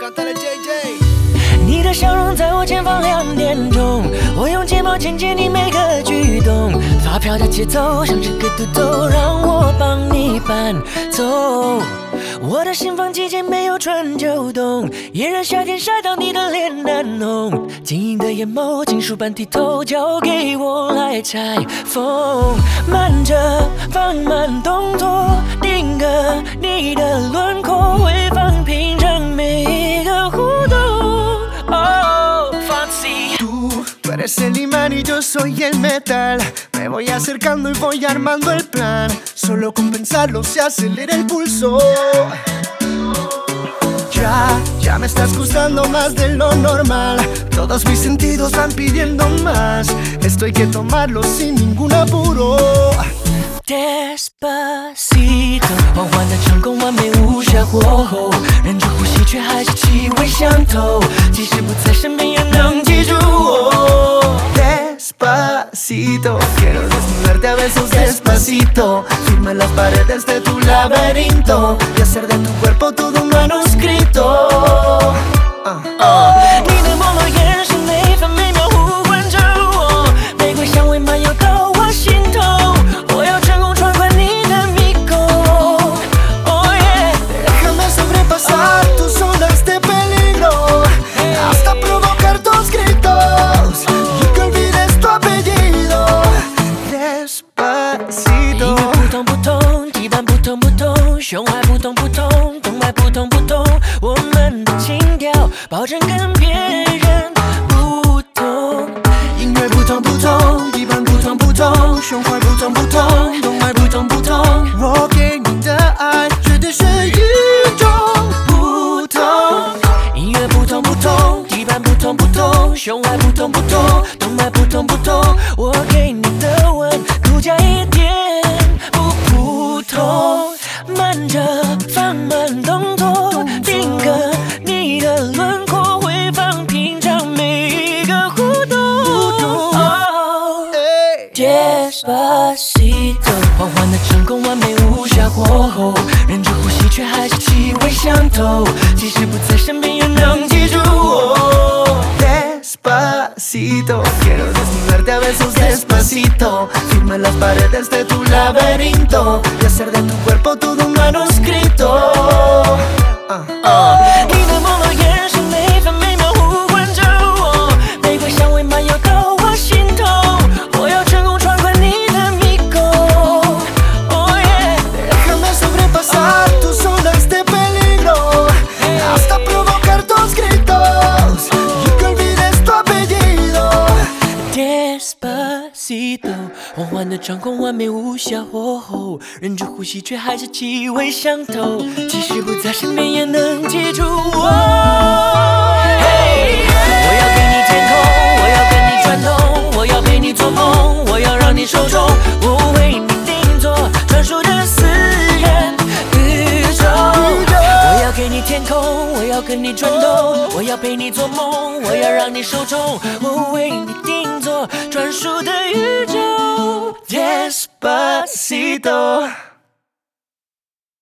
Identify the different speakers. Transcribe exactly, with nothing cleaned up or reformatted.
Speaker 1: Cantale J J。
Speaker 2: 你的笑容在我前方两点钟，我用睫毛牵接你每个举动，发飘的节奏像是个嘟嘟，让我帮你伴奏。我的心房季节没有春秋冬，炎热夏天晒到你的脸难弄，晶莹的眼眸，金属般剔透，交给我来裁缝。慢着，放慢动作，定格你的轮廓，回放品尝每一个互动。Oh, fancy.
Speaker 1: Tú, tú eres el imán y yo soy el metal. Me voy acercando y voy armando el plan. Solo con pensarlo se acelera el pulso. Ya, ya me estás gustando más de lo normal. Todos mis sentidos van pidiendo más. Esto hay que tomarlo sin ningún apuro.
Speaker 2: Despacito， 缓缓的成功，完美无瑕火候，忍住呼吸，却还是气味相投。即使不在身边，也能记住我。
Speaker 1: Despacito, quiero desnudarte a besos despacito. Firma las paredes de tu laberinto y hacer de tu cuerpo todo un manuscrito. Uh.
Speaker 2: Uh, 你的朦胧眼神，每分每秒呼唤着我，玫瑰香味漫游到我心头。我要成功闯关你的迷宫。Oh yeah，
Speaker 1: déjame sobrepasar tus zonas de peligro hasta provocar tus gritos y que olvides tu apellido. Despacito，
Speaker 2: 音乐不同不同，地板不同不同，胸怀不同不同，动脉不同不同，我们的情调保证跟别人不同。
Speaker 1: 音乐不同不同，地板不同不同，胸怀不同不同，动脉不同不同，我给你的爱绝对是与众不同。
Speaker 2: 音乐不同不同，地板不同不同，胸怀不同不同，动脉不同不同，我给你的吻独家一点不普通。慢着，放慢动作，定格你的轮廓，回放品尝每一个互动。Oh, Despacito， 缓缓的成功，完美无瑕火候，忍住呼吸，却还是气味相投。即使不在身边，也能记住我。
Speaker 1: Despacito, quiero desnudarte a besos despacito. Firma las paredes de tu laberinto y hacer de tu cuerpo todo un manuscrito. Uh.
Speaker 2: Uh, 你的朦胧眼神，每分每秒呼唤着我，玫瑰香味漫游到我心头。我要成功闯关你的迷宫。Oh yeah，
Speaker 1: déjame sobrepasar tus zonas de peligro hasta provocar tus gritos y que olvides tu apellido.
Speaker 2: Despacito， 缓缓的掌控，完美无瑕火候，忍住呼吸，却还是气味相投。即使不在身边，也能记住我。Hey， 我要给你天空，我要跟你转动，我要陪你做梦，我要让你受宠，我为你定做专属的私人宇宙。我要给你天空，我要跟你转动，我要陪你做梦，我要让你受宠，我为你定做专属的宇宙。Despacito。